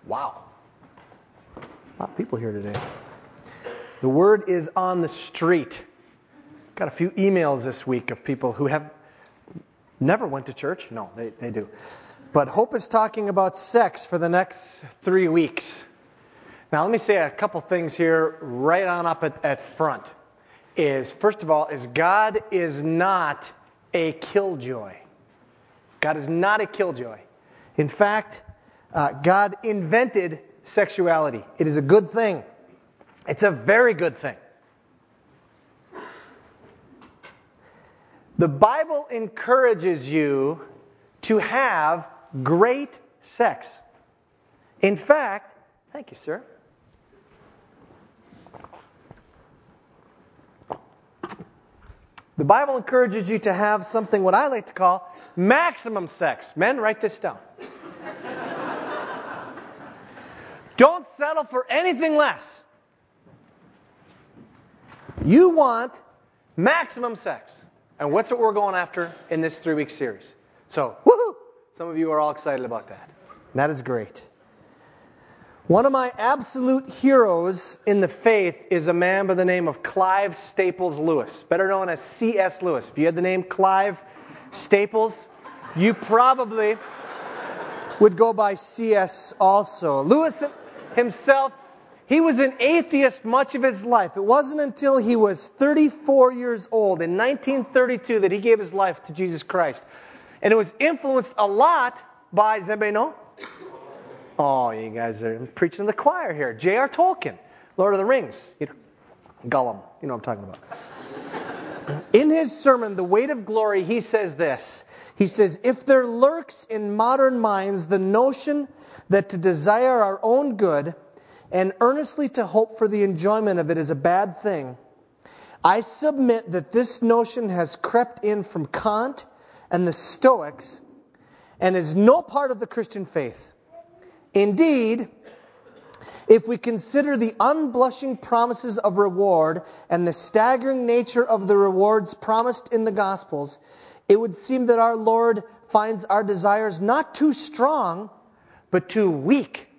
Wow. A lot of people here today. The word is on the street. Got a few emails this week of people who have never went to church. No, they do. But Hope is talking about sex for the next 3 weeks. Now, let me say a couple things here right on up at front. First of all, God is not a killjoy. God is not a killjoy. In fact, God invented sexuality. It is a good thing. It's a very good thing. The Bible encourages you to have great sex. In fact, thank you, sir. The Bible encourages you to have something what I like to call maximum sex. Men, write this down. Don't settle for anything less. You want maximum sex. And what's what we're going after in this 3-week series? So, woohoo! Some of you are all excited about that. That is great. One of my absolute heroes in the faith is a man by the name of Clive Staples Lewis, better known as C.S. Lewis. If you had the name Clive Staples, you probably would go by C.S. also. Lewis himself, he was an atheist much of his life. It wasn't until he was 34 years old in 1932 that he gave his life to Jesus Christ. And it was influenced a lot by, does anybody know? Oh, you guys are preaching to the choir here. J.R. Tolkien, Lord of the Rings. Gollum, you know what I'm talking about. In his sermon, The Weight of Glory, he says this. He says, if there lurks in modern minds the notion that to desire our own good and earnestly to hope for the enjoyment of it is a bad thing, I submit that this notion has crept in from Kant and the Stoics and is no part of the Christian faith. Indeed, if we consider the unblushing promises of reward and the staggering nature of the rewards promised in the Gospels, it would seem that our Lord finds our desires not too strong, but too weak.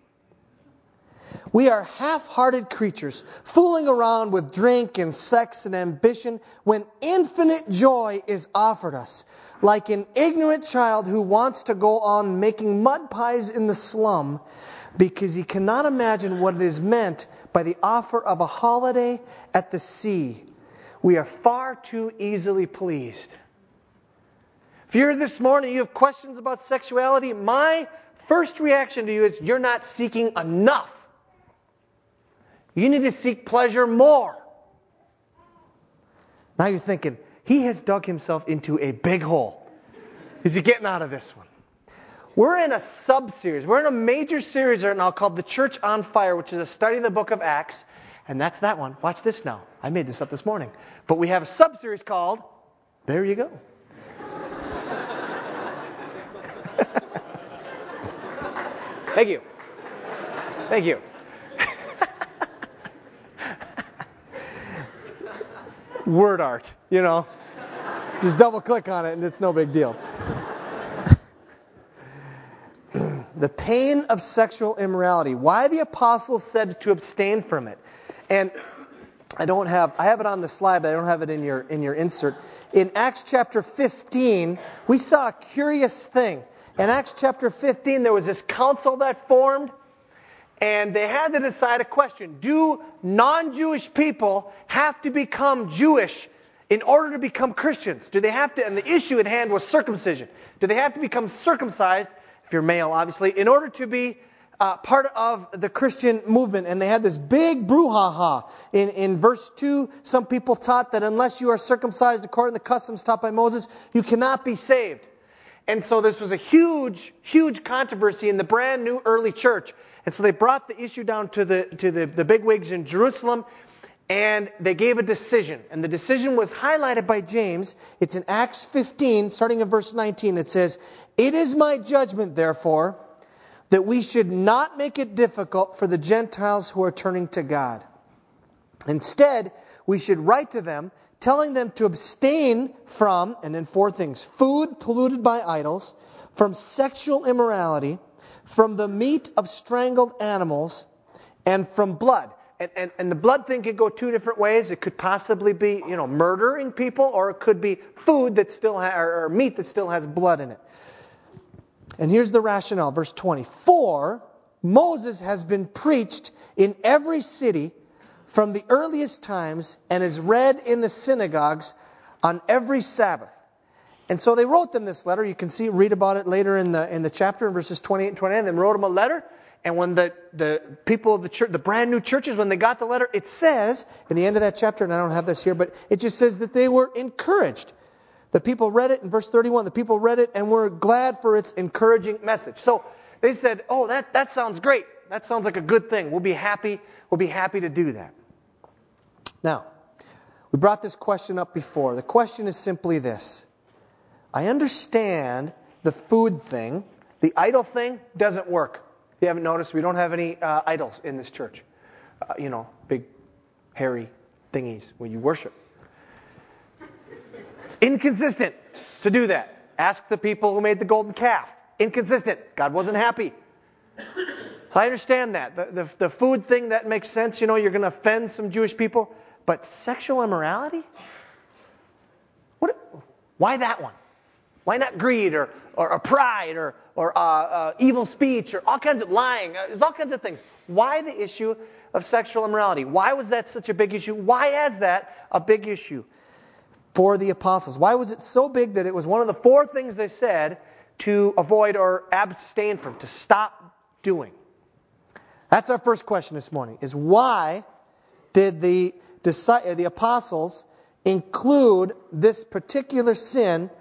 We are half-hearted creatures, fooling around with drink and sex and ambition when infinite joy is offered us. Like an ignorant child who wants to go on making mud pies in the slum because he cannot imagine what it is meant by the offer of a holiday at the sea. We are far too easily pleased. If you're here this morning, you have questions about sexuality, my first reaction to you is you're not seeking enough. You need to seek pleasure more. Now you're thinking, he has dug himself into a big hole. Is he getting out of this one? We're in a sub-series. We're in a major series right now called The Church on Fire, which is a study of the book of Acts. And that's that one. Watch this now. I made this up this morning. But we have a sub-series called, there you go. Thank you. Thank you. Word art, you know. Just double click on it and it's no big deal. The pain of sexual immorality. Why the apostles said to abstain from it. And I have it on the slide, but I don't have it in your insert. In Acts chapter 15, we saw a curious thing. In Acts chapter 15, there was this council that formed, and they had to decide a question. Do non-Jewish people have to become Jewish in order to become Christians? Do they have to? And the issue at hand was circumcision. Do they have to become circumcised, if you're male, obviously, in order to be part of the Christian movement? And they had this big brouhaha. In verse 2, some people taught that unless you are circumcised according to the customs taught by Moses, you cannot be saved. And so this was a huge, huge controversy in the brand new early church. And so they brought the issue down to the bigwigs in Jerusalem, and they gave a decision. And the decision was highlighted by James. It's in Acts 15, starting in verse 19. It says, "It is my judgment, therefore, that we should not make it difficult for the Gentiles who are turning to God. Instead, we should write to them, telling them to abstain from," and then 4 things, "food polluted by idols, from sexual immorality, from the meat of strangled animals, and from blood. And the blood thing could go two different ways. It could possibly be, murdering people, or it could be food that still or meat that still has blood in it. And here's the rationale, verse 20. For Moses has been preached in every city from the earliest times and is read in the synagogues on every Sabbath. And so they wrote them this letter. You can read about it later in the chapter in verses 28 and 29. They wrote them a letter. And when the people of the church, the brand new churches, when they got the letter, it says, in the end of that chapter, and I don't have this here, but it just says that they were encouraged. The people read it in verse 31. The people read it and were glad for its encouraging message. So they said, oh, that sounds great. That sounds like a good thing. We'll be happy to do that. Now, we brought this question up before. The question is simply this. I understand the food thing. The idol thing doesn't work. If you haven't noticed, we don't have any idols in this church. Big, hairy thingies where you worship. It's inconsistent to do that. Ask the people who made the golden calf. Inconsistent. God wasn't happy. So I understand that. The food thing, that makes sense. You're going to offend some Jewish people. But sexual immorality? Why that one? Why not greed or pride or evil speech or all kinds of lying? There's all kinds of things. Why the issue of sexual immorality? Why was that such a big issue? Why is that a big issue for the apostles? Why was it so big that it was one of the 4 things they said to avoid or abstain from, to stop doing? That's our first question this morning, is why did the apostles include this particular sin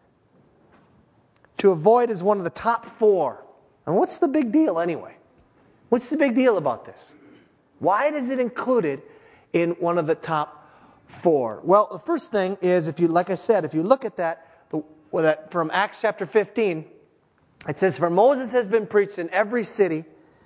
to avoid as one of the top 4? And what's the big deal anyway? What's the big deal about this? Why is it included in one of the top 4? Well, the first thing is, if you look at that from Acts chapter 15, it says, for Moses has been preached in every city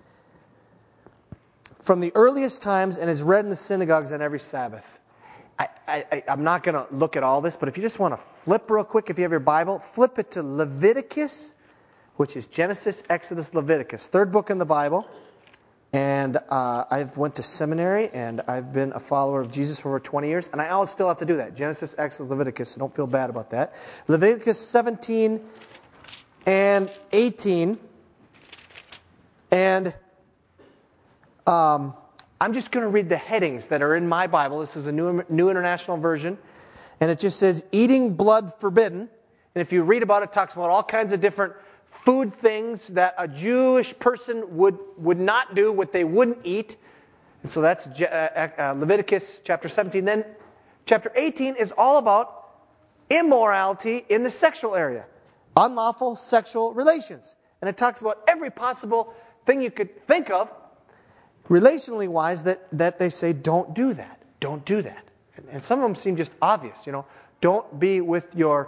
from the earliest times and is read in the synagogues on every Sabbath. I'm not going to look at all this, but if you just want to flip real quick, if you have your Bible, flip it to Leviticus, which is Genesis, Exodus, Leviticus. 3rd book in the Bible. And I've went to seminary, and I've been a follower of Jesus for over 20 years, and I always still have to do that. Genesis, Exodus, Leviticus, so don't feel bad about that. Leviticus 17 and 18. And I'm just going to read the headings that are in my Bible. This is a New International Version. And it just says, eating blood forbidden. And if you read about it, it talks about all kinds of different food things that a Jewish person would not do, what they wouldn't eat. And so that's Leviticus chapter 17. Then chapter 18 is all about immorality in the sexual area. Unlawful sexual relations. And it talks about every possible thing you could think of, relationally wise, that they say, don't do that. Don't do that. And some of them seem just obvious, Don't be with your...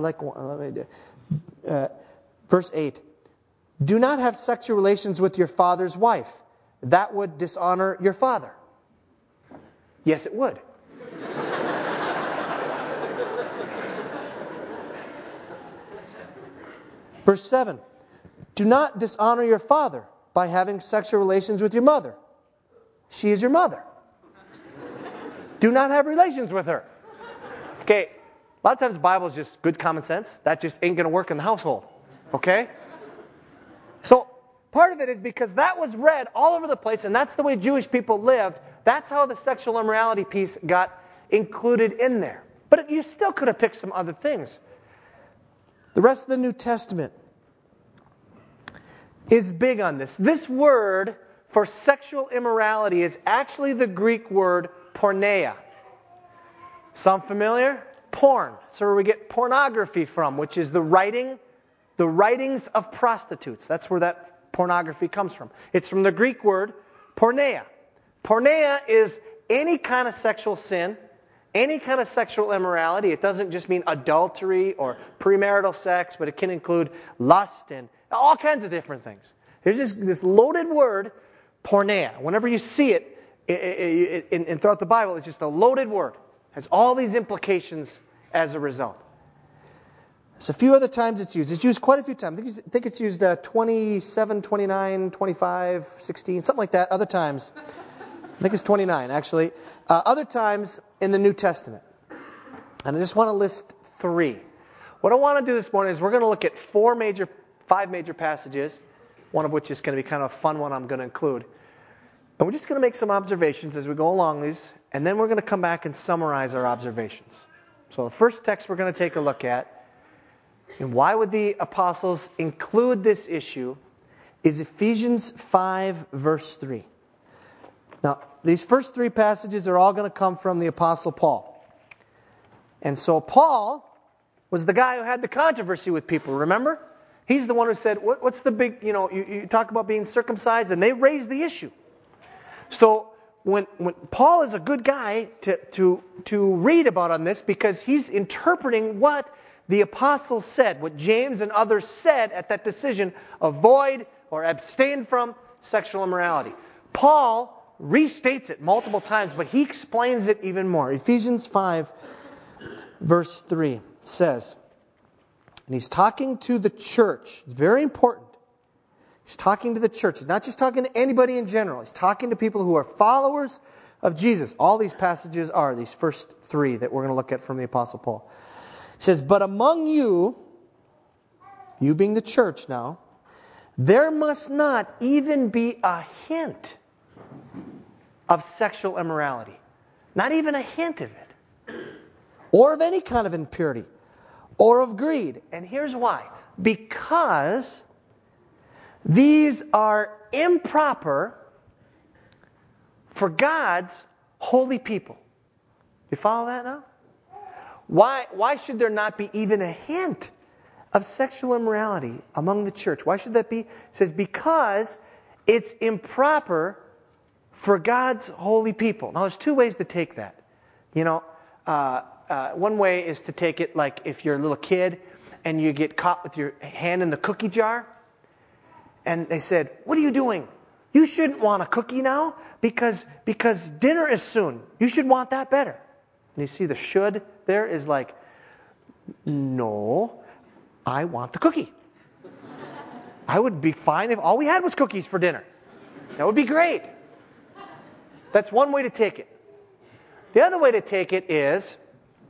verse 8. Do not have sexual relations with your father's wife. That would dishonor your father. Yes, it would. Verse 7. Do not dishonor your father by having sexual relations with your mother. She is your mother. Do not have relations with her. Okay, a lot of times the Bible is just good common sense. That just ain't going to work in the household. Okay? So, part of it is because that was read all over the place, and that's the way Jewish people lived. That's how the sexual immorality piece got included in there. But you still could have picked some other things. The rest of the New Testament is big on this. This word for sexual immorality is actually the Greek word porneia. Sound familiar? Porn. So where we get pornography from, which is the writings of prostitutes. That's where that pornography comes from. It's from the Greek word porneia. Porneia is any kind of sexual sin, any kind of sexual immorality. It doesn't just mean adultery or premarital sex, but it can include lust and all kinds of different things. There's this loaded word, porneia. Whenever you see it throughout the Bible, it's just a loaded word. It has all these implications as a result. There's a few other times it's used. It's used quite a few times. I think it's used 27, 29, 25, 16, something like that. Other times. I think it's 29, actually. Other times in the New Testament. And I just want to list 3. What I want to do this morning is we're going to look at 5 major passages, one of which is going to be kind of a fun one I'm going to include. And we're just going to make some observations as we go along these, and then we're going to come back and summarize our observations. So the first text we're going to take a look at, and why would the apostles include this issue, is Ephesians 5, verse 3. Now, these first 3 passages are all going to come from the Apostle Paul. And so Paul was the guy who had the controversy with people, remember? He's the one who said, what's the big, you talk about being circumcised, and they raised the issue. So when Paul is a good guy to read about on this, because he's interpreting what the apostles said, what James and others said at that decision, avoid or abstain from sexual immorality. Paul restates it multiple times, but he explains it even more. Ephesians 5, verse 3 says, and he's talking to the church. It's very important. He's talking to the church. He's not just talking to anybody in general. He's talking to people who are followers of Jesus. All these passages are, these first 3 that we're going to look at from the Apostle Paul. He says, but among you being the church now, there must not even be a hint of sexual immorality. Not even a hint of it. Or of any kind of impurity. Or of greed. And here's why. Because these are improper for God's holy people. You follow that now? Why should there not be even a hint of sexual immorality among the church? Why should that be? It says, because it's improper for God's holy people. Now, there's 2 ways to take that. One way is to take it like if you're a little kid and you get caught with your hand in the cookie jar. And they said, what are you doing? You shouldn't want a cookie now because dinner is soon. You should want that better. And you see the should there is like, no, I want the cookie. I would be fine if all we had was cookies for dinner. That would be great. That's one way to take it. The other way to take it is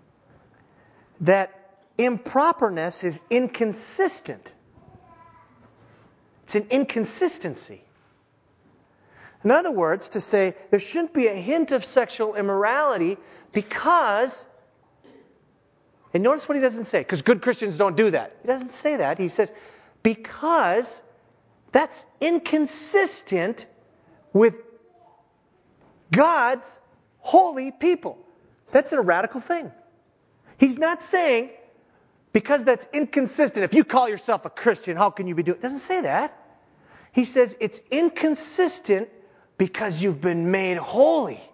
that improperness is inconsistent. It's an inconsistency. In other words, to say there shouldn't be a hint of sexual immorality because, and notice what he doesn't say, because good Christians don't do that. He doesn't say that. He says, because that's inconsistent with God's holy people. That's a radical thing. He's not saying, because that's inconsistent, if you call yourself a Christian, how can you be doing it? He doesn't say that. He says it's inconsistent because you've been made holy. Do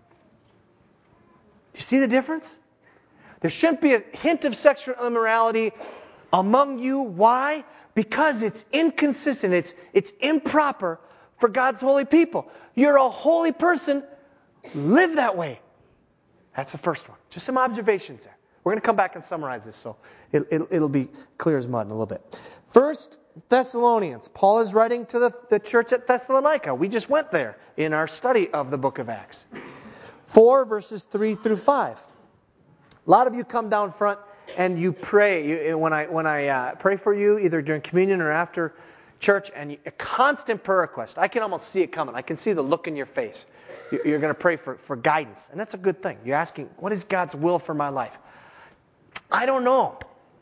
you see the difference? There shouldn't be a hint of sexual immorality among you. Why? Because it's inconsistent. It's improper for God's holy people. You're a holy person. Live that way. That's the first one. Just some observations there. We're going to come back and summarize this, so it'll be clear as mud in a little bit. First Thessalonians. Paul is writing to the church at Thessalonica. We just went there in our study of the book of Acts. 4 verses 3 through 5. A lot of you come down front and you pray. When I pray for you, either during communion or after church, and a constant prayer request. I can almost see it coming. I can see the look in your face. You're going to pray for guidance, and that's a good thing. You're asking, what is God's will for my life? I don't know.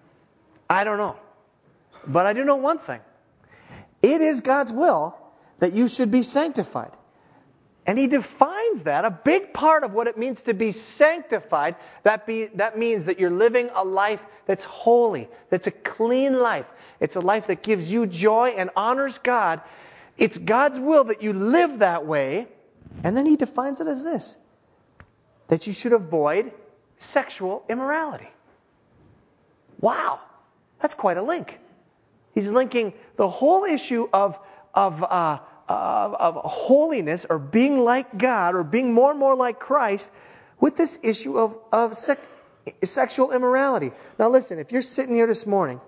But I do know one thing. It is God's will that you should be sanctified. And he defines that. A big part of what it means to be sanctified, that means that you're living a life that's holy, that's a clean life. It's a life that gives you joy and honors God. It's God's will that you live that way. And then he defines it as this, that you should avoid sexual immorality. Wow, that's quite a link. He's linking the whole issue of holiness, or being like God, or being more and more like Christ, with this issue of sexual immorality. Now listen, if you're sitting here this morning,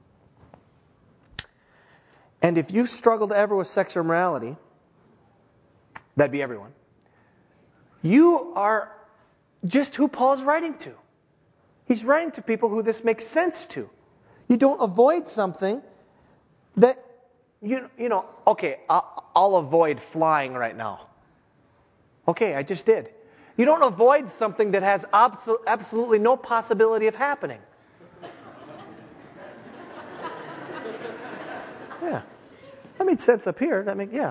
and if you've struggled ever with sexual immorality, that'd be everyone. You are just who Paul's writing to. He's writing to people who this makes sense to. You don't avoid something that, okay, I'll avoid flying right now. Okay, I just did. You don't avoid something that has absolutely no possibility of happening. Yeah. That made sense up here. Yeah.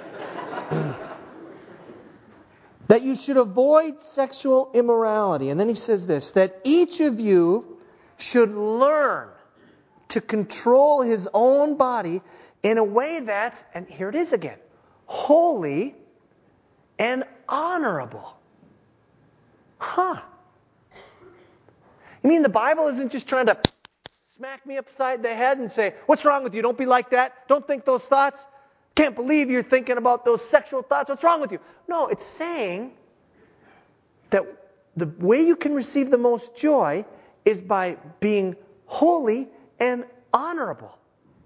That you should avoid sexual immorality. And then he says this, that each of you should learn to control his own body in a way that's, and here it is again, holy and honorable. Huh. You mean the Bible isn't just trying to smack me upside the head and say, what's wrong with you? Don't be like that. Don't think those thoughts. Can't believe you're thinking about those sexual thoughts. What's wrong with you? No, it's saying that the way you can receive the most joy is by being holy and honorable.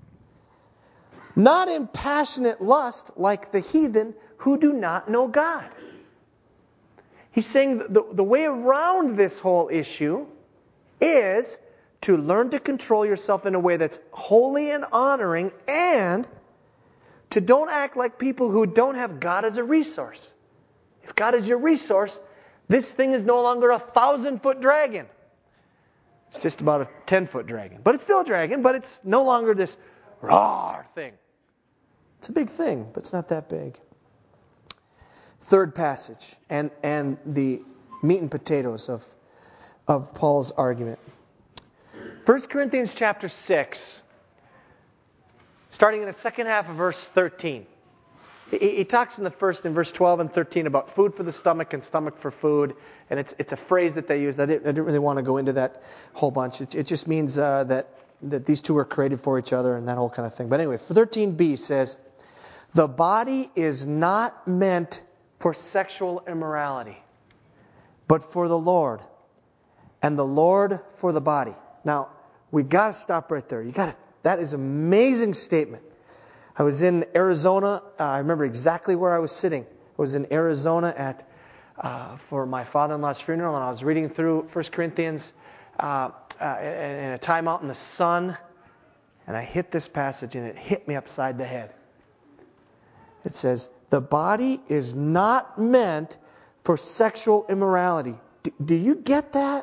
Not in passionate lust like the heathen who do not know God. He's saying the way around this whole issue is to learn to control yourself in a way that's holy and honoring, and to don't act like people who don't have God as a resource. If God is your resource, this thing is no longer a 1,000-foot dragon. It's just about a 10-foot dragon. But it's still a dragon, but it's no longer this raw thing. It's a big thing, but it's not that big. Third passage, and the meat and potatoes of Paul's argument. 1 Corinthians chapter 6, starting in the second half of verse 13. He talks in verse 12 and 13 about food for the stomach and stomach for food. And it's a phrase that they use. I didn't really want to go into that whole bunch. It just means that these two are created for each other and that whole kind of thing. But anyway, 13b says, the body is not meant for sexual immorality, but for the Lord, and the Lord for the body. Now, we got to stop right there. That is an amazing statement. I was in Arizona. I remember exactly where I was sitting. I was in Arizona for my father-in-law's funeral, and I was reading through 1 Corinthians in a time out in the sun, and I hit this passage, and it hit me upside the head. It says, the body is not meant for sexual immorality. Do you get that?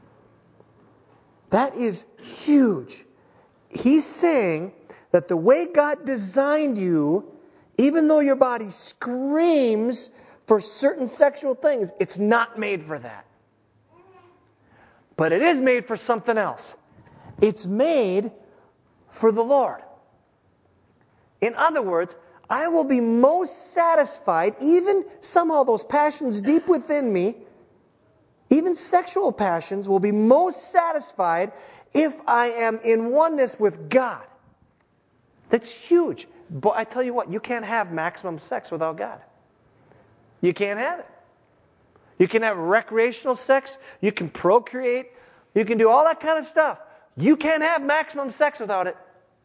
That is huge. He's saying that the way God designed you, even though your body screams for certain sexual things, it's not made for that. But it is made for something else. It's made for the Lord. In other words, I will be most satisfied, even somehow those passions deep within me, even sexual passions, will be most satisfied if I am in oneness with God. That's huge. But I tell you what, you can't have maximum sex without God. You can't have it. You can have recreational sex. You can procreate. You can do all that kind of stuff. You can't have maximum sex without it.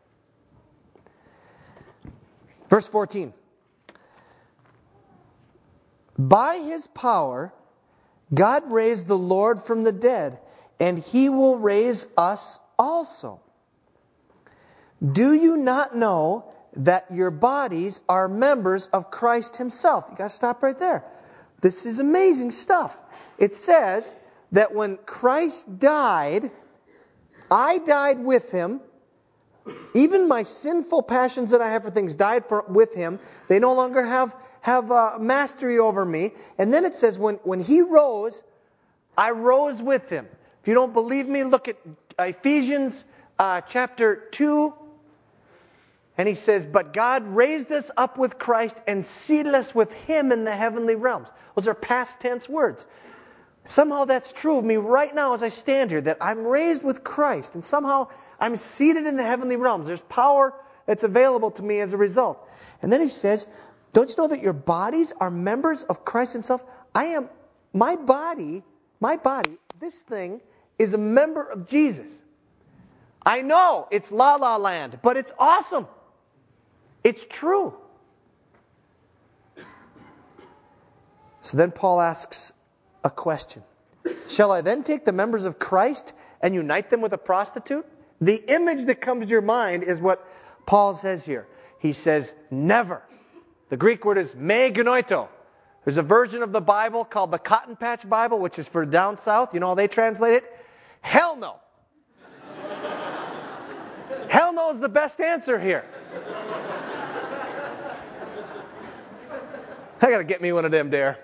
Verse 14. By his power, God raised the Lord from the dead, and he will raise us also. Do you not know that your bodies are members of Christ himself? You got to stop right there. This is amazing stuff. It says that when Christ died, I died with him. Even my sinful passions that I have for things died with him. They no longer have mastery over me. And then it says when he rose, I rose with him. If you don't believe me, look at Ephesians chapter 2. And he says, but God raised us up with Christ and seated us with him in the heavenly realms. Those are past tense words. Somehow that's true of me right now as I stand here, that I'm raised with Christ, and somehow I'm seated in the heavenly realms. There's power that's available to me as a result. And then he says, don't you know that your bodies are members of Christ himself? My body, this thing is a member of Jesus. I know it's La La Land, but it's awesome. It's true. So then Paul asks a question. Shall I then take the members of Christ and unite them with a prostitute? The image that comes to your mind is what Paul says here. He says, never. The Greek word is me genoito. There's a version of the Bible called the Cotton Patch Bible, which is for down south. You know how they translate it? Hell no. Hell no is the best answer here. I got to get me one of them, Dare.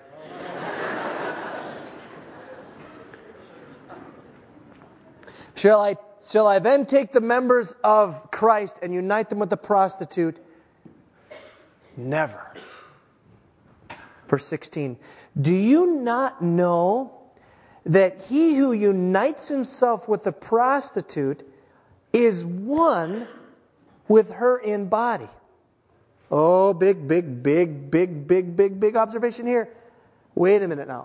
Shall I then take the members of Christ and unite them with the prostitute? Never. Verse 16. Do you not know that he who unites himself with the prostitute is one with her in body? Oh, big observation here. Wait a minute now.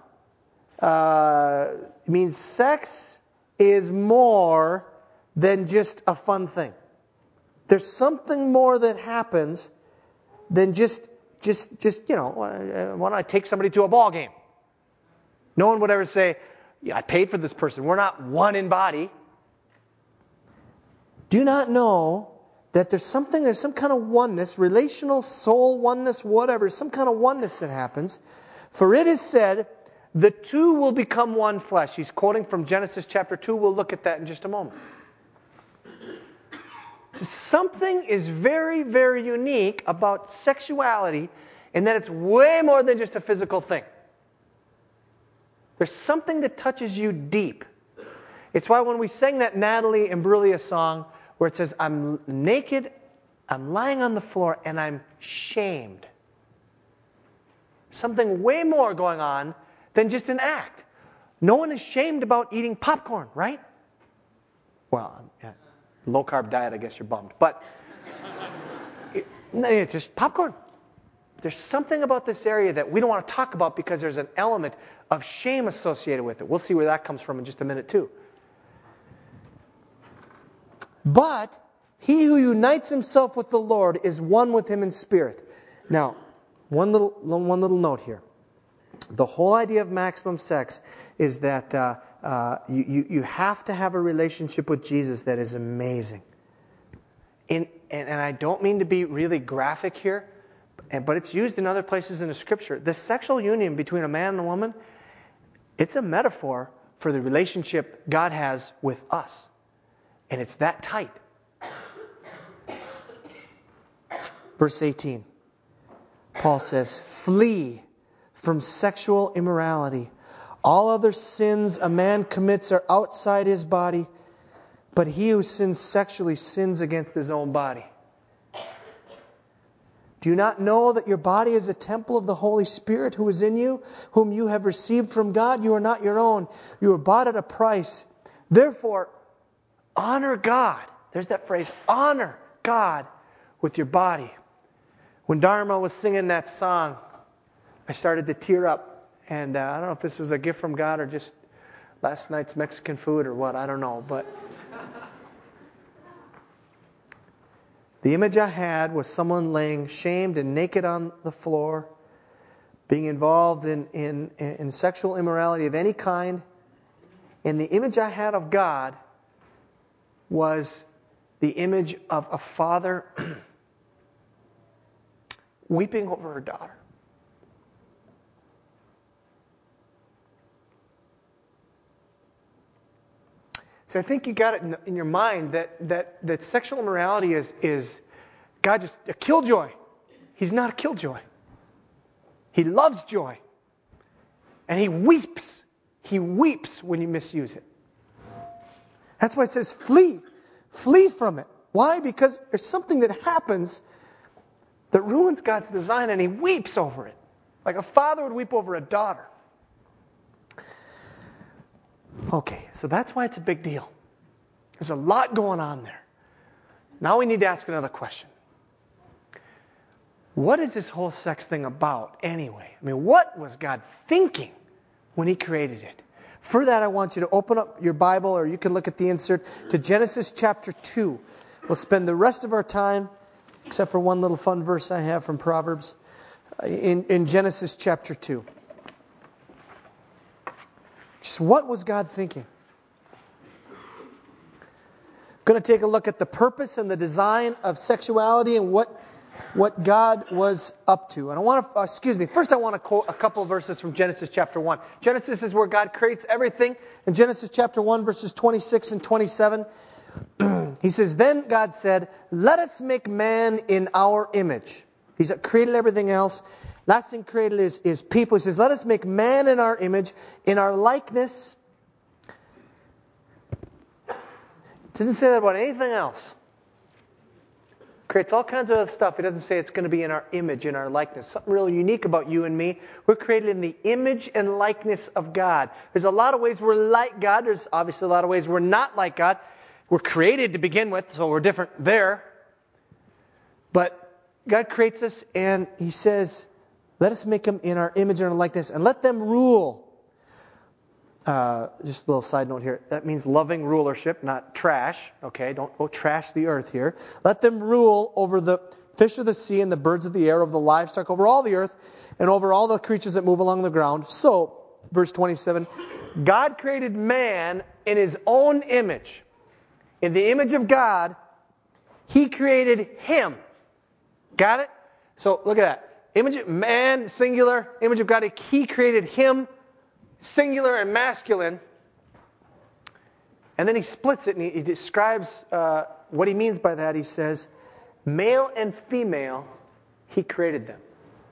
It means sex is more than just a fun thing. There's something more that happens than just why don't I take somebody to a ball game? No one would ever say, yeah, I paid for this person. We're not one in body. Do you not know that there's some kind of oneness, relational soul oneness, whatever, some kind of oneness that happens? For it is said, the two will become one flesh. He's quoting from Genesis chapter 2. We'll look at that in just a moment. So something is very, very unique about sexuality in that it's way more than just a physical thing. There's something that touches you deep. It's why when we sang that Natalie Imbruglia song where it says, I'm naked, I'm lying on the floor, and I'm shamed. Something way more going on than just an act. No one is shamed about eating popcorn, right? Well, yeah, low-carb diet, I guess you're bummed. But it's just popcorn. There's something about this area that we don't want to talk about because there's an element of shame associated with it. We'll see where that comes from in just a minute, too. But he who unites himself with the Lord is one with him in spirit. Now, one little note here. The whole idea of maximum sex is that you have to have a relationship with Jesus that is amazing. And I don't mean to be really graphic here, but it's used in other places in the Scripture. The sexual union between a man and a woman, it's a metaphor for the relationship God has with us. And it's that tight. Verse 18. Paul says, flee from sexual immorality. All other sins a man commits are outside his body, but he who sins sexually sins against his own body. Do you not know that your body is a temple of the Holy Spirit who is in you, whom you have received from God? You are not your own. You were bought at a price. Therefore, honor God. There's that phrase, honor God with your body. When Dharma was singing that song, I started to tear up. And I don't know if this was a gift from God or just last night's Mexican food or what. I don't know. But the image I had was someone laying shamed and naked on the floor, being involved in sexual immorality of any kind. And the image I had of God was the image of a father weeping over her daughter. So I think you got it in your mind that sexual immorality is God just a killjoy. He's not a killjoy. He loves joy. And he weeps. He weeps when you misuse it. That's why it says flee. Flee from it. Why? Because there's something that happens that ruins God's design and he weeps over it. Like a father would weep over a daughter. Okay, so that's why it's a big deal. There's a lot going on there. Now we need to ask another question. What is this whole sex thing about anyway? I mean, what was God thinking when he created it? For that, I want you to open up your Bible, or you can look at the insert, to Genesis chapter 2. We'll spend the rest of our time, except for one little fun verse I have from Proverbs, in Genesis chapter 2. Just what was God thinking? Going to take a look at the purpose and the design of sexuality and what God was up to. And first I want to quote a couple of verses from Genesis chapter 1. Genesis is where God creates everything. In Genesis chapter 1, verses 26 and 27, he says, "Then God said, let us make man in our image." He's created everything else. Last thing created is people. He says, let us make man in our image, in our likeness. Doesn't say that about anything else. Creates all kinds of other stuff. He doesn't say it's going to be in our image, in our likeness. Something really unique about you and me. We're created in the image and likeness of God. There's a lot of ways we're like God. There's obviously a lot of ways we're not like God. We're created to begin with, so we're different there. But God creates us, and He says, let us make them in our image and our likeness, and let them rule. Just a little side note here. That means loving rulership, not trash. Okay, don't go trash the earth here. Let them rule over the fish of the sea and the birds of the air, over the livestock, over all the earth, and over all the creatures that move along the ground. So, verse 27, God created man in His own image. In the image of God, He created him. Got it? So, look at that. Image of man, singular, image of God. He created him, singular and masculine, and then He splits it and He describes what He means by that. He says, male and female, He created them.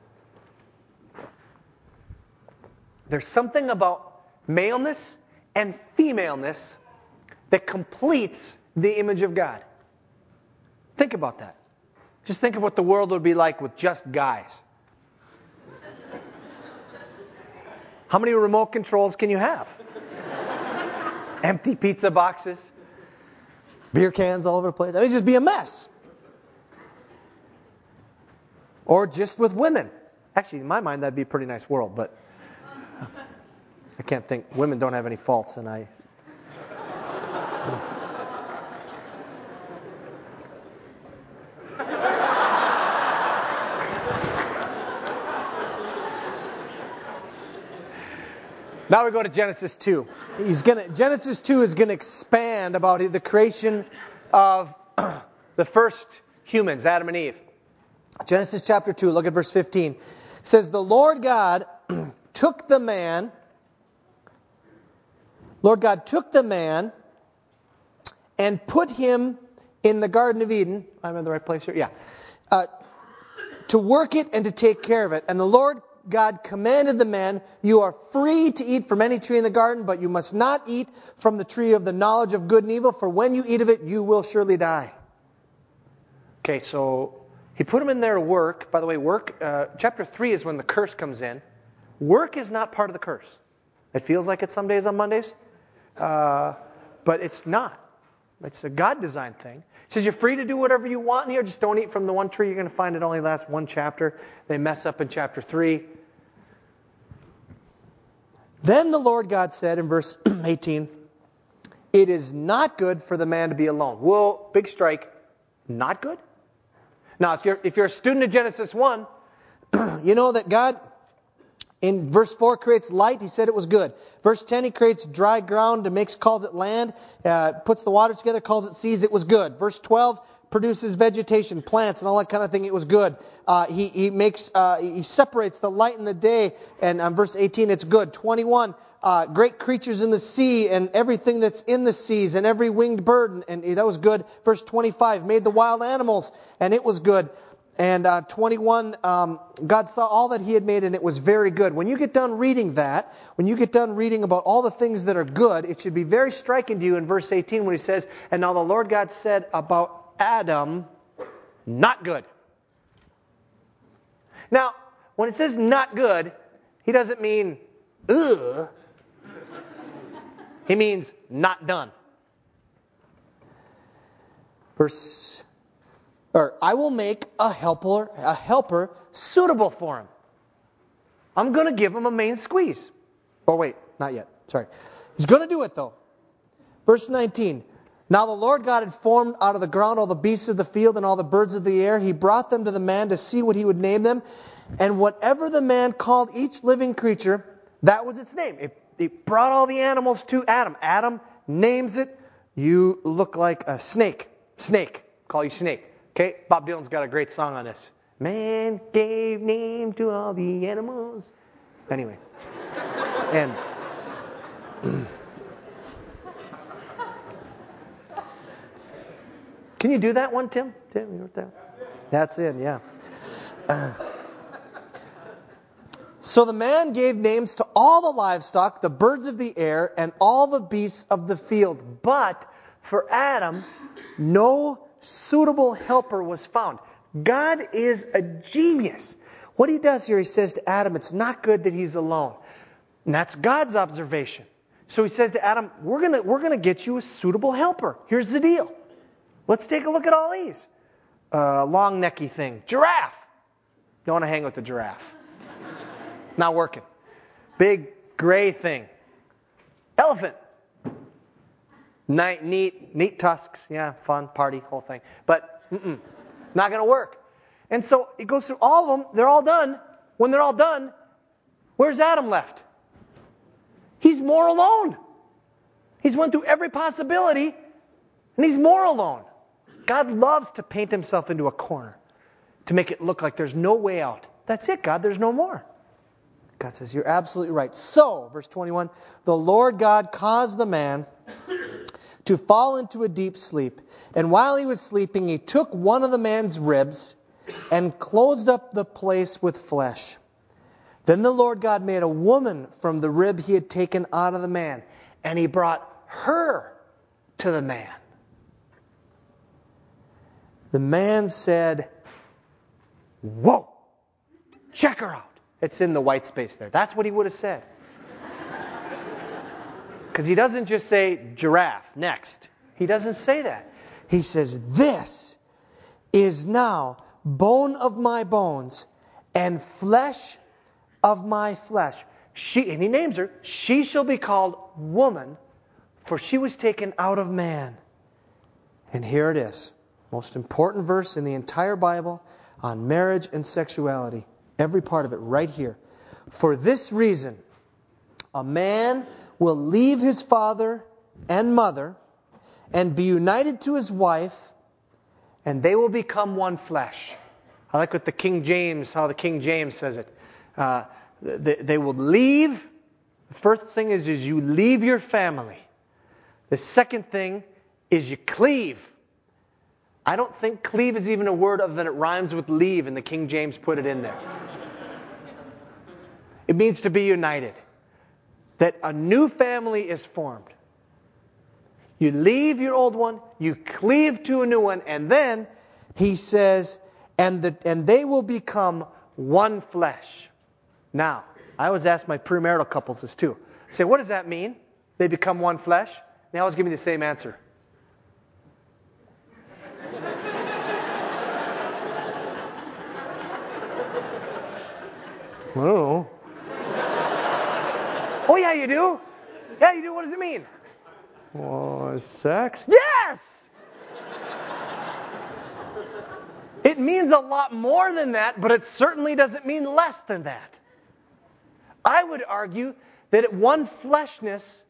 There's something about maleness and femaleness that completes the image of God. Think about that. Just think of what the world would be like with just guys. How many remote controls can you have? Empty pizza boxes, beer cans all over the place. I mean, it'd just be a mess. Or just with women. Actually, in my mind, that'd be a pretty nice world, but I can't think. Women don't have any faults, and I... Now we go to Genesis 2. Genesis 2 is going to expand about the creation of the first humans, Adam and Eve. Genesis chapter 2, look at verse 15. It says, the Lord God took the man and put him in the Garden of Eden. I'm in the right place here? Yeah. To work it and to take care of it. And the Lord God commanded the man, you are free to eat from any tree in the garden, but you must not eat from the tree of the knowledge of good and evil, for when you eat of it, you will surely die. Okay, so He put him in there to work. By the way, work, chapter 3 is when the curse comes in. Work is not part of the curse. It feels like it some days on Mondays, but it's not. It's a God-designed thing. It says you're free to do whatever you want in here, just don't eat from the one tree. You're going to find it only lasts one chapter. They mess up in chapter 3. Then the Lord God said in verse 18, it is not good for the man to be alone. Whoa, big strike. Not good? Now, if you're a student of Genesis 1, you know that God, in verse 4, creates light. He said it was good. Verse 10, He creates dry ground and calls it land, puts the waters together, calls it seas. It was good. Verse 12 produces vegetation, plants, and all that kind of thing. It was good. He separates the light and the day. And on verse 18, it's good. 21, great creatures in the sea and everything that's in the seas and every winged bird. And that was good. Verse 25, made the wild animals, and it was good. And 21, God saw all that He had made, and it was very good. When you get done reading that, when you get done reading about all the things that are good, it should be very striking to you in verse 18 when He says, and now the Lord God said about Adam, not good. Now, when it says not good, He doesn't mean, ugh. He means not done. I will make a helper suitable for him. I'm going to give him a main squeeze. Oh, wait, not yet. Sorry. He's going to do it, though. Verse 19. Now the Lord God had formed out of the ground all the beasts of the field and all the birds of the air. He brought them to the man to see what he would name them. And whatever the man called each living creature, that was its name. He brought all the animals to Adam. Adam names it. You look like a snake. Snake. Call you Snake. Okay? Bob Dylan's got a great song on this. Man gave name to all the animals. Anyway. And can you do that one, Tim? Tim, you wrote that? That's it, yeah. So the man gave names to all the livestock, the birds of the air, and all the beasts of the field. But for Adam, no suitable helper was found. God is a genius. What he does here, he says to Adam, it's not good that he's alone. And that's God's observation. So he says to Adam, we're gonna get you a suitable helper. Here's the deal. Let's take a look at all these. Long necky thing. Giraffe. Don't want to hang with the giraffe. Not working. Big gray thing. Elephant. Neat tusks. Yeah, fun, party, whole thing. But not going to work. And so it goes through all of them. They're all done. When they're all done, where's Adam left? He's more alone. He's went through every possibility, and he's more alone. God loves to paint himself into a corner to make it look like there's no way out. That's it, God. There's no more. God says, you're absolutely right. So, verse 21, the Lord God caused the man to fall into a deep sleep. And while he was sleeping, he took one of the man's ribs and closed up the place with flesh. Then the Lord God made a woman from the rib he had taken out of the man, and he brought her to the man. The man said, whoa, check her out. It's in the white space there. That's what he would have said. Because he doesn't just say giraffe, next. He doesn't say that. He says, this is now bone of my bones and flesh of my flesh. And he names her, she shall be called woman, for she was taken out of man. And here it is. Most important verse in the entire Bible on marriage and sexuality. Every part of it right here. For this reason, a man will leave his father and mother and be united to his wife, and they will become one flesh. I like what how the King James says it. They will leave. The first thing is you leave your family. The second thing is you cleave. I don't think cleave is even a word other than it rhymes with leave, and the King James put it in there. It means to be united. That a new family is formed. You leave your old one, you cleave to a new one, and then he says, and they will become one flesh. Now, I always ask my premarital couples this too. I say, what does that mean? They become one flesh? They always give me the same answer. Oh. Oh, yeah, you do. Yeah, you do. What does it mean? Oh, sex? Yes! It means a lot more than that, but it certainly doesn't mean less than that. I would argue that one fleshness,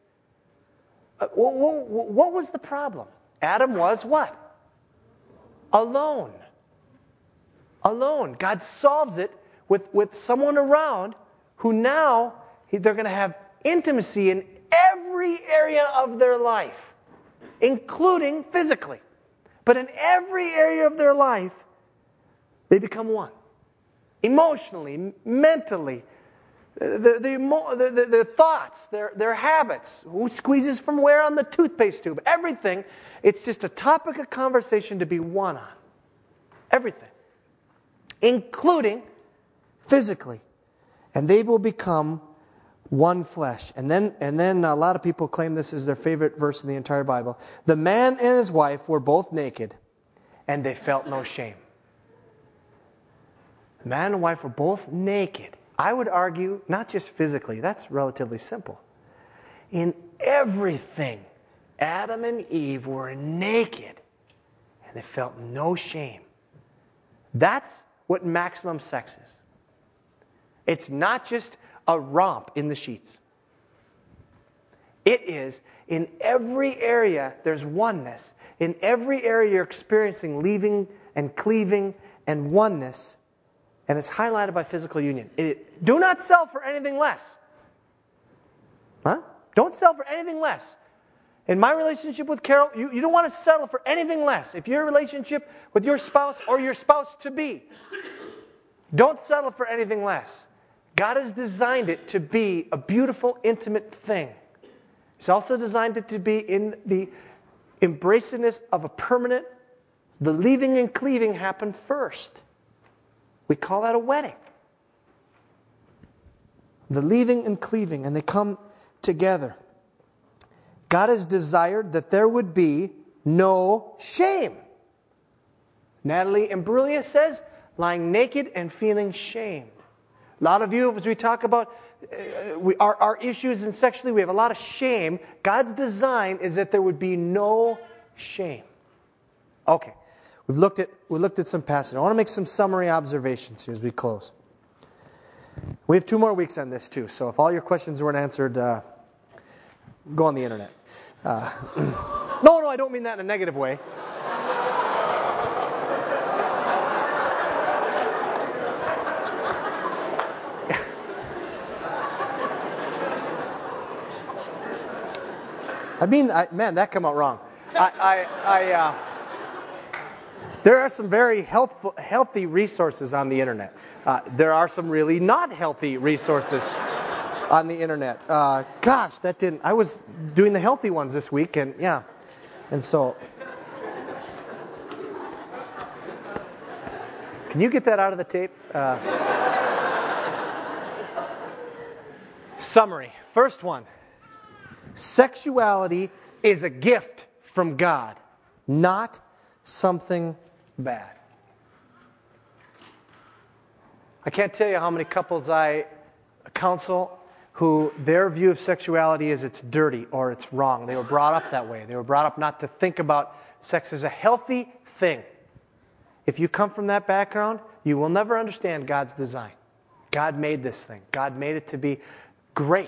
what was the problem? Adam was what? Alone. Alone. God solves it with someone around who now they're going to have intimacy in every area of their life, including physically. But in every area of their life, they become one. Emotionally, mentally, their thoughts, their habits, who squeezes from where on the toothpaste tube, everything. It's just a topic of conversation to be one on. Everything. Including physically. And they will become one flesh. And then a lot of people claim this is their favorite verse in the entire Bible. The man and his wife were both naked, and they felt no shame. The man and wife were both naked. I would argue, not just physically, that's relatively simple. in everything. Adam and Eve were naked, and they felt no shame. That's what maximum sex is. It's not just a romp in the sheets. It is, in every area, there's oneness. In every area, you're experiencing leaving and cleaving and oneness. And it's highlighted by physical union. Do not sell for anything less. Huh? Don't sell for anything less. In my relationship with Carol, you don't want to settle for anything less. If you're in a relationship with your spouse or your spouse-to-be, don't settle for anything less. God has designed it to be a beautiful, intimate thing. He's also designed it to be in the embracingness of a permanent, the leaving and cleaving happen first. We call that a wedding. The leaving and cleaving, and they come together. God has desired that there would be no shame. Natalie Imbruglia says, lying naked and feeling shamed. A lot of you, as we talk about our issues in sexually, we have a lot of shame. God's design is that there would be no shame. Okay, we looked at some passages. I want to make some summary observations here as we close. We have 2 more weeks on this too, so if all your questions weren't answered, go on the internet. No, I don't mean that in a negative way. Man, that came out wrong. There are some very healthy resources on the internet. There are some really not healthy resources on the internet. I was doing the healthy ones this week, and so. Can you get that out of the tape? Summary. First one. Sexuality is a gift from God, not something bad. I can't tell you how many couples I counsel who their view of sexuality is it's dirty or it's wrong. They were brought up that way. They were brought up not to think about sex as a healthy thing. If you come from that background, you will never understand God's design. God made this thing. God made it to be great.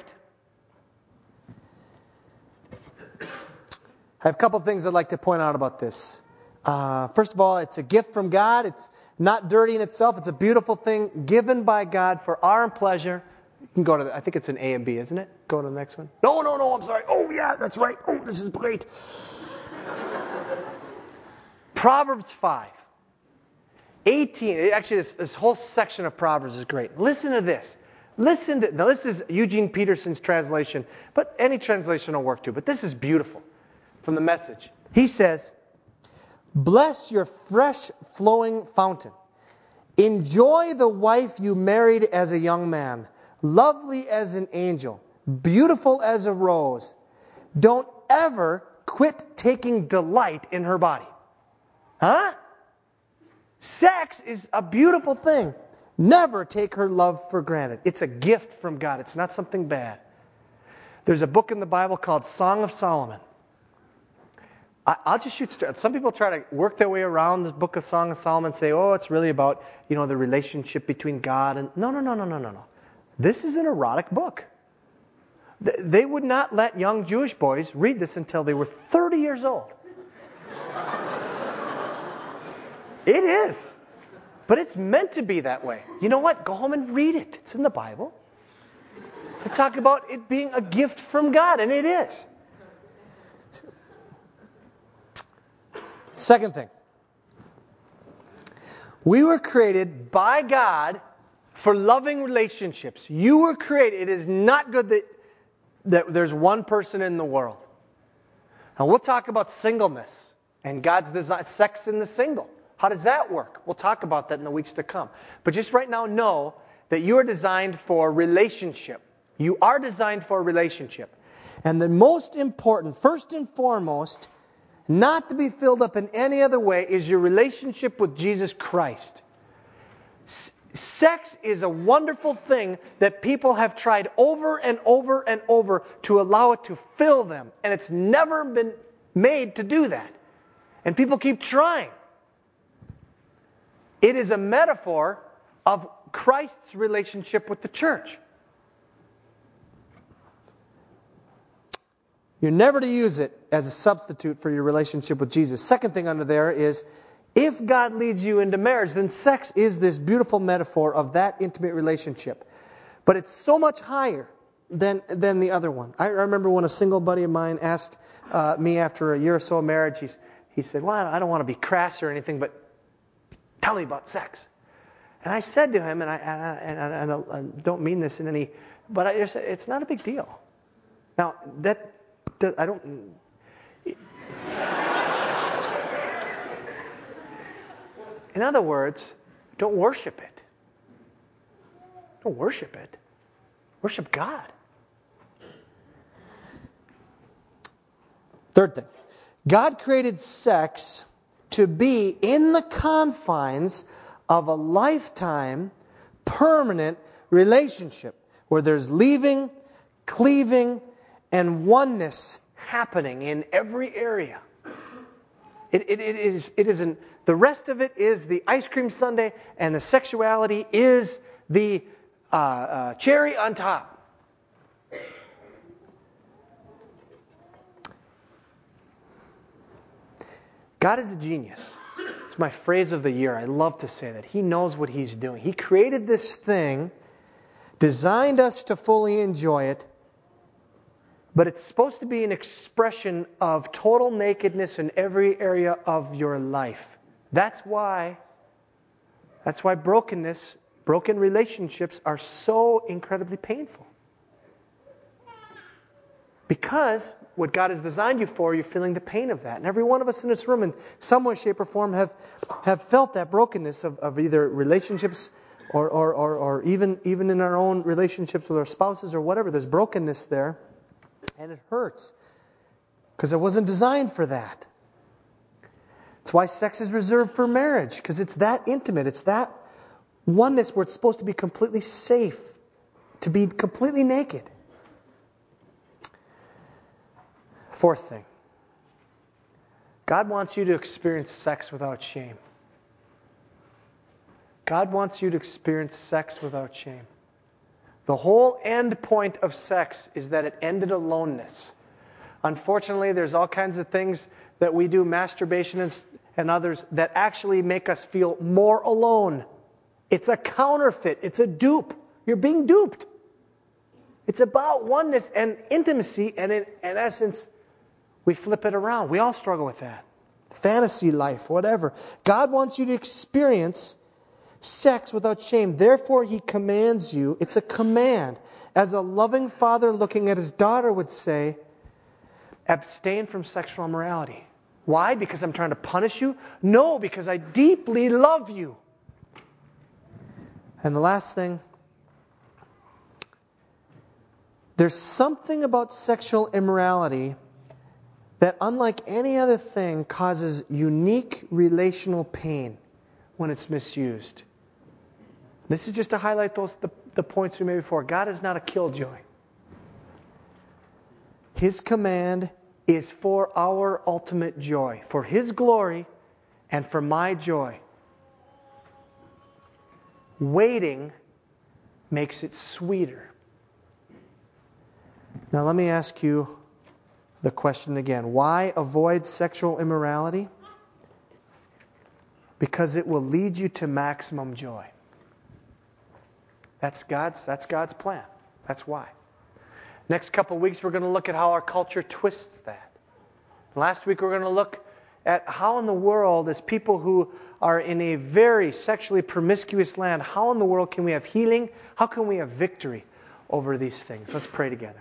I have a couple things I'd like to point out about this. First of all, it's a gift from God. It's not dirty in itself. It's a beautiful thing given by God for our pleasure. You can go to, I think it's an A and B, isn't it? Go to the next one. No, I'm sorry. Oh, yeah, that's right. Oh, this is great. Proverbs 5. 18. Actually, this whole section of Proverbs is great. Listen to this. Now, this is Eugene Peterson's translation, but any translation will work too. But this is beautiful from the Message. He says, "Bless your fresh flowing fountain. Enjoy the wife you married as a young man, lovely as an angel, beautiful as a rose. Don't ever quit taking delight in her body." Huh? Sex is a beautiful thing. Never take her love for granted. It's a gift from God. It's not something bad. There's a book in the Bible called Song of Solomon. I'll just shoot straight. Some people try to work their way around this book of Song of Solomon and say, oh, it's really about, the relationship between God and... No. This is an erotic book. They would not let young Jewish boys read this until they were 30 years old. It is. But it's meant to be that way. You know what? Go home and read it. It's in the Bible. They talk about it being a gift from God, and it is. Second thing. We were created by God for loving relationships. You were created. It is not good that there's one person in the world. Now, we'll talk about singleness and God's design, sex in the single. How does that work? We'll talk about that in the weeks to come. But just right now, know that you are designed for relationship. You are designed for a relationship. And the most important, first and foremost, not to be filled up in any other way, is your relationship with Jesus Christ. Sex is a wonderful thing that people have tried over and over and over to allow it to fill them. And it's never been made to do that. And people keep trying. It is a metaphor of Christ's relationship with the church. You're never to use it as a substitute for your relationship with Jesus. Second thing under there is, if God leads you into marriage, then sex is this beautiful metaphor of that intimate relationship. But it's so much higher than the other one. I remember when a single buddy of mine asked me after a year or so of marriage, he said, well, I don't want to be crass or anything, but tell me about sex. And I said to him, and I don't mean this in any, but I just said, it's not a big deal. Now, I don't... In other words, don't worship it. Don't worship it. Worship God. Third thing, God created sex to be in the confines of a lifetime, permanent relationship where there's leaving, cleaving, and oneness happening in every area. It isn't. The rest of it is the ice cream sundae, and the sexuality is the cherry on top. God is a genius. It's my phrase of the year. I love to say that. He knows what He's doing. He created this thing, designed us to fully enjoy it, but it's supposed to be an expression of total nakedness in every area of your life. That's why broken relationships are so incredibly painful. Because what God has designed you for, you're feeling the pain of that. And every one of us in this room, in some way, shape, or form, have felt that brokenness of either relationships or even in our own relationships with our spouses or whatever. There's brokenness there. And it hurts. Because it wasn't designed for that. It's why sex is reserved for marriage. Because it's that intimate. It's that oneness where it's supposed to be completely safe. To be completely naked. Fourth thing. God wants you to experience sex without shame. God wants you to experience sex without shame. The whole end point of sex is that it ended aloneness. Unfortunately, there's all kinds of things that we do, masturbation and others, that actually make us feel more alone. It's a counterfeit. It's a dupe. You're being duped. It's about oneness and intimacy, and in essence, we flip it around. We all struggle with that. Fantasy life, whatever. God wants you to experience sex without shame. Therefore, He commands you. It's a command. As a loving father looking at his daughter would say, abstain from sexual immorality. Why? Because I'm trying to punish you? No, because I deeply love you. And the last thing, there's something about sexual immorality that, unlike any other thing, causes unique relational pain when it's misused. This is just to highlight the points we made before. God is not a killjoy. His command is for our ultimate joy, for His glory and for my joy. Waiting makes it sweeter. Now let me ask you the question again. Why avoid sexual immorality? Because it will lead you to maximum joy. That's God's plan. That's why. Next couple of weeks, we're going to look at how our culture twists that. Last week, we're going to look at how in the world, as people who are in a very sexually promiscuous land, how in the world can we have healing? How can we have victory over these things? Let's pray together.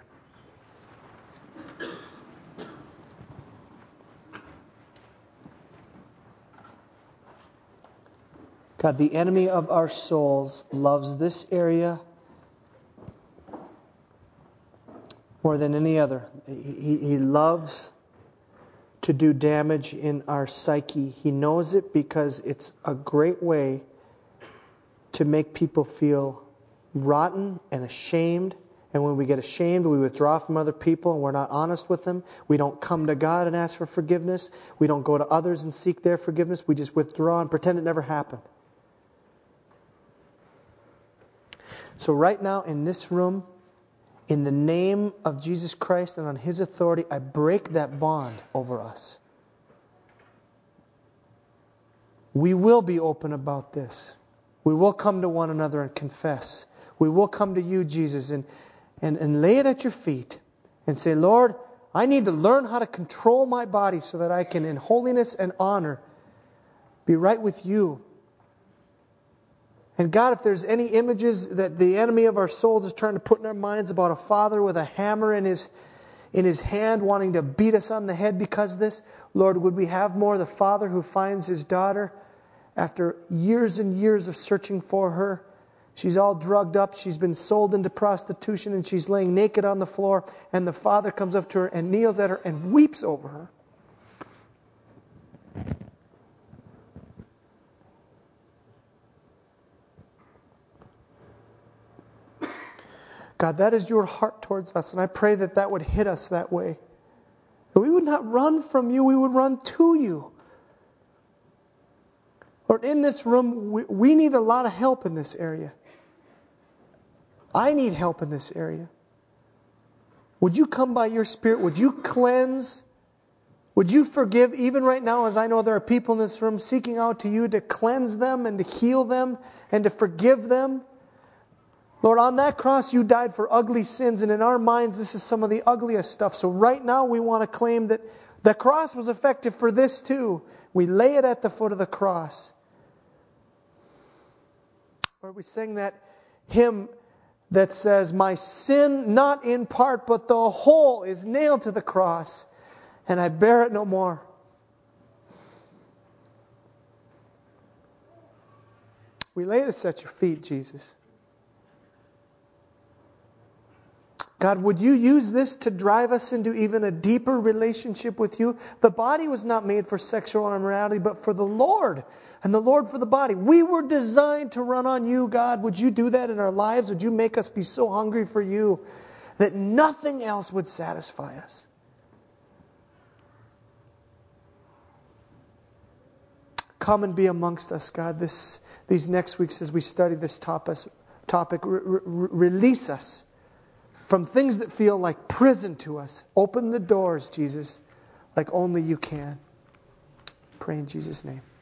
God, the enemy of our souls loves this area more than any other. He loves to do damage in our psyche. He knows it because it's a great way to make people feel rotten and ashamed. And when we get ashamed, we withdraw from other people and we're not honest with them. We don't come to God and ask for forgiveness. We don't go to others and seek their forgiveness. We just withdraw and pretend it never happened. So right now in this room, in the name of Jesus Christ and on His authority, I break that bond over us. We will be open about this. We will come to one another and confess. We will come to you, Jesus, and lay it at your feet and say, Lord, I need to learn how to control my body so that I can, in holiness and honor, be right with you. And God, if there's any images that the enemy of our souls is trying to put in our minds about a father with a hammer in his hand wanting to beat us on the head because of this, Lord, would we have more the father who finds his daughter after years and years of searching for her? She's all drugged up. She's been sold into prostitution and she's laying naked on the floor. And the father comes up to her and kneels at her and weeps over her. God, that is your heart towards us. And I pray that that would hit us that way. That we would not run from you. We would run to you. Lord, in this room, we need a lot of help in this area. I need help in this area. Would you come by your Spirit? Would you cleanse? Would you forgive? Even right now, as I know there are people in this room seeking out to you to cleanse them and to heal them and to forgive them. Lord, on that cross you died for ugly sins, and in our minds this is some of the ugliest stuff. So right now we want to claim that the cross was effective for this too. We lay it at the foot of the cross. Lord, we sing that hymn that says, my sin not in part but the whole is nailed to the cross, and I bear it no more. We lay this at your feet, Jesus. God, would you use this to drive us into even a deeper relationship with you? The body was not made for sexual immorality, but for the Lord, and the Lord for the body. We were designed to run on you, God. Would you do that in our lives? Would you make us be so hungry for you that nothing else would satisfy us? Come and be amongst us, God, these next weeks as we study this topic. Release us from things that feel like prison to us. Open the doors, Jesus, like only you can. Pray in Jesus' name.